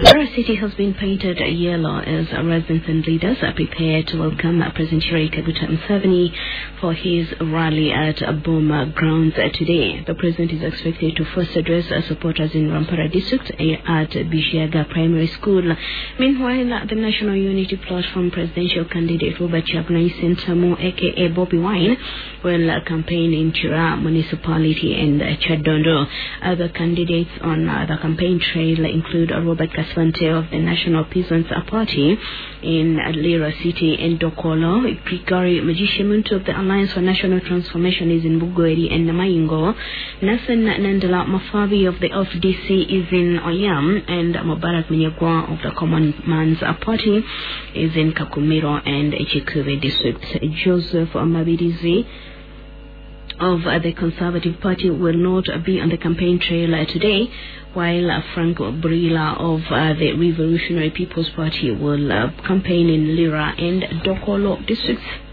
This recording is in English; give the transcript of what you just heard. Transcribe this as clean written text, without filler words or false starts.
Our city has been painted yellow as residents and leaders are prepared to welcome President Yoweri Kaguta Museveni for his rally at Boma grounds today. The president is expected to first address supporters in Rampara district at Bishiaga Primary School. Meanwhile, the National Unity Platform presidential candidate Robert Kyagulanyi Ssentamu aka Bobby Wine will campaign in Chira municipality and Chadondo. Other candidates on the campaign trail include Robert Kaswante of the National Peasants Party in Lira City and Dokolo. Grigori Magishimuntu of the Alliance for National Transformation is in Bugweri and Namayingo. Nathan Nandala Mafabi of the FDC is in Oyam, and Mubarak Minyagwa of the Common Man's Party is in Kakumiro and Chikube districts. Joseph Mabidizi of the Conservative Party will not be on the campaign trail today, while Frank Brila of the Revolutionary People's Party will campaign in Lira and Dokolo districts.